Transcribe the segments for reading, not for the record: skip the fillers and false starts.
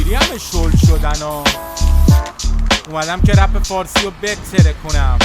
خیلی همه شل شدن ها. اومدم که رپ فارسی رو بتره کنم.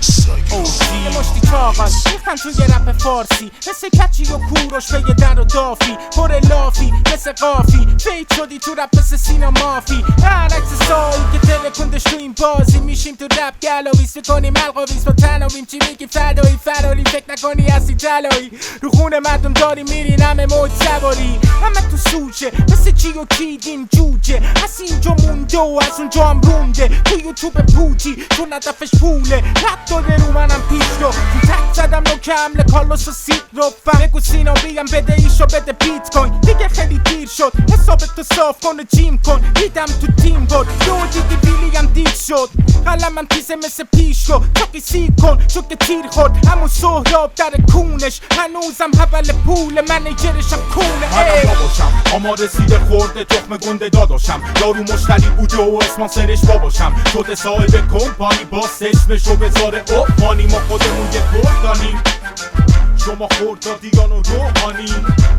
یه مشتی چاقال ریختن توی رپ فارسی، مثل کچی و کوروش به در و دافی، پر لافی مثل قافی، فیت شدی تو رپ مثل سینا مافی. هر عکس سایی که ترکوندش تو این بازی، میشیم تو رپ گلاویز میکنیم القاویز با تناویم. چی میگی فدایی فراری، فکر نکنی هستی طلایی، رو خون مردم داری میرین همه موج سواری. همه تو سوچه مثل چی و کیدین جوجه، از اینجا مونده و از اونجا هم رونده، تو یوتیوب پوچی چون هدفش پوله. رپ داده رو منم پیش رو تو تک زدم نو که حمله کارلوس و سید رو فهم. بگو سینا بگم بده ایشو بده بیت کوین، دیگه خیلی دیر شد حسابتو صاف کن و جیم کن. دیدم تو تیم بود دو دیدی بیلی هم دید شد، قلمم تیزه مثل پیش رو چاقی سی کن چون که تیر خورد همون سهراب در کونش. هنوزم حول پول منیجرشم کونه. منم باباشم اما رسیده خورده تخم گنده داداشم، دارو مشتری بوده و اسپانسرش باباشم. شده صاحب کمپانی باس اسمشو بذاره اوفانی، ما خودمون یه بردانیم شما خوردادیان و روحانی.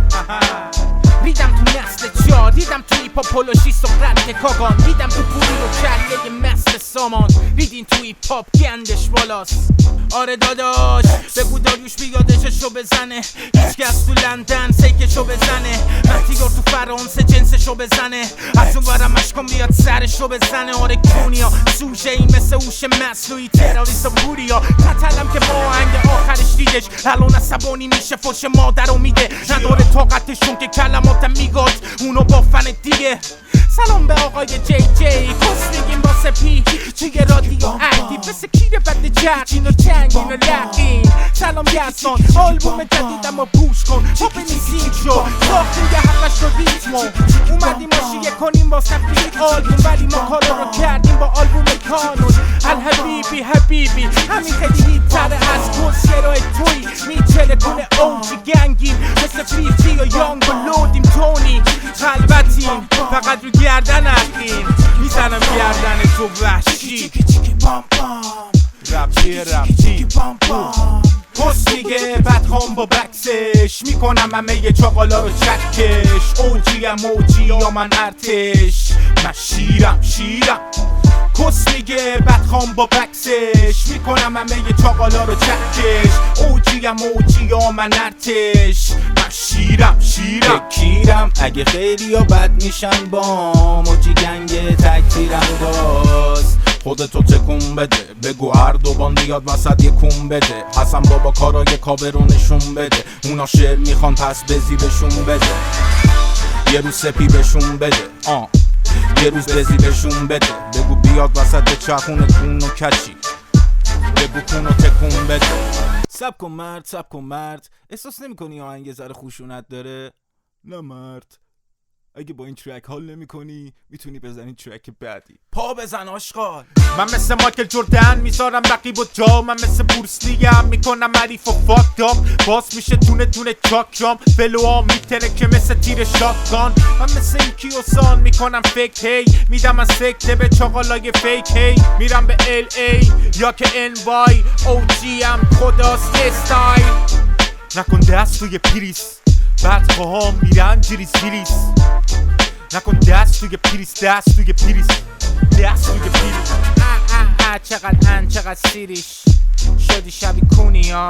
ریدم تو نسل چار، دیدم تو ایپاپ پولوشیست و قرد کاگان، دیدم تو پولی و کله مست سامان، ریدین تو ایپاپ گندش بالاست. آره داداش بگو داریوش بیادششو بزنه، هیچکس تو لندن سیکشو بزنه، مهدیار تو فرانسه جنسشو بزنه، از اون برم اشکان بیاد سرشو بزنه. آره کونیا سوژه این مثل هوش مصنوعی، تراریست و بوریا قتلم که با آهنگ آخرش دیدش، الان عصبانی میشه فوش مادرو میده، نداره طاقتشون که کلماتم میگاد اونو با فن دیگه. سلام به آقای جی جی پس میگیم واسه پی توی رادیو اکتیو، مثل کیر بد جرقین و چنگین و لقین. سلام یزدان آلبوم جدیدم رو پوش کن، ما بنیزیم شو ساختیم یه حقش رو ریتمو، اومدیم ماشیه کنیم با سفید آلبوم، ولی ما کارا رو کردیم با آلبوم کانون. الحبیبی حبیبی همین خیلی هیتره از کسیرای توی میچله کنه اوجی گنگیم، مثل فریتی و یانگ و لودیم تونی خلوتیم، فقط رو گردن اقیم میزنم گردن تو وحشی. رپتی پس میگه بدخوام با بکسش، میکنم همه یه چاقالا رو چکش، اوجی هم اوجی یا من ارتش، من شیرم کس میگه بدخوام با بکسش، میکنم همه یه چاقالا رو چکش، اوجی هم اوجی یا من ارتش، من شیرم کیرم. اگه خیلی یا بد میشن بام اوجی گنگ تکتیرم داز، خودتو تکون بده بگو اردوان بیاد وسط یه کون بده، حسن بابا کارای کابه رو نشون بده، اونا شعر میخوان پس بزی بهشون بده، یه روز سپی بهشون بده یه روز بزی بهشون بده، بگو بیاد وسط به چخون کون و کچی، بگو کون و تکون بده. سب کن مرد احساس نمی کنی آهنگ ذره خشونت داره؟ نه مرد، اگه با این ترک حال نمی کنی میتونی بزنی ترک بعدی. پا بزن آشغال. من مثل مایکل جردن میذارم رقیب و جا، من مثل بورسلی هم میکنم عریف و فاکت آپ، باس میشه دونه چاک جام، فلوها میتره که مثل تیر شاتگان. من مثل این کیوسان میکنم فیک هی، میدم از سکته به چاقالای فیک هی، میرم به ال ای یا که ان وای، او جی هم خداست استایل. نکن دست توی پریس بعد پاهام میرن جریس نکن دست توی پریس چقدر سیریش شدی شبی کونی ها،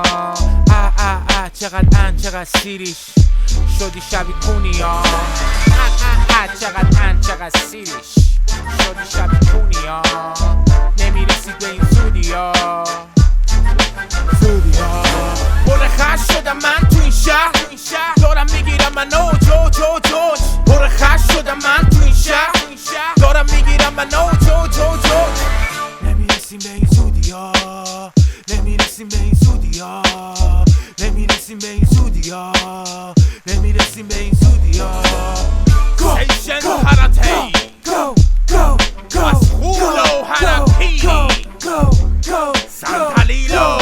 چقدر سیریش شدی شبی کونی ها، چقدر سیریش شدی شبی کونی ها، نمیرسید به این زودی ها. پر خش شدم من تو این شهر، دارم میگیرم من اوج پر خش شدم من تو این شهر، دارم میگیرم من اوج نمیرسیم به این زودی ها، نمیرسیم به این زودی ها، نمیرسیم به این زودی ها، نمیرسیم به این زودی ها. سیشن هراتی مسخولو هراتی سانتالیلو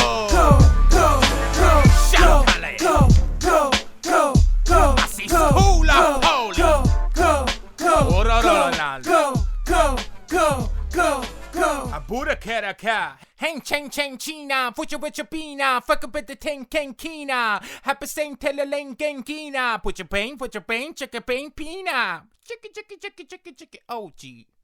Buddha Keraka, Hang chang chang china, put your bina, fuck up at the tank kina. Happy saying telelang gangina. Put your pain, check a pain pina. Chicky, oh gee.